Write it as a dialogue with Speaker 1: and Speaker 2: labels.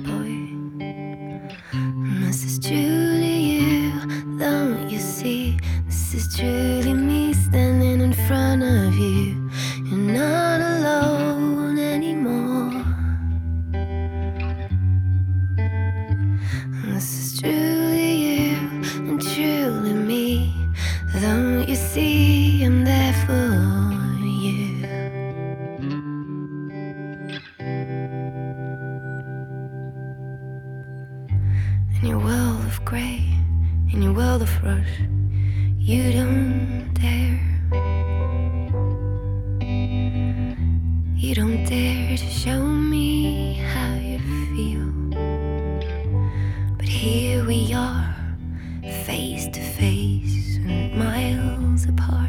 Speaker 1: boy. This is truly you, don't you see? This is truly me standing in front of you. You're not alone anymore. This is truly you and truly me. Don't you see I'm there for you? In your world of grey, in your world of rush, you don't dare. You don't dare to show me how you feel. But here we are, face to face and miles apart.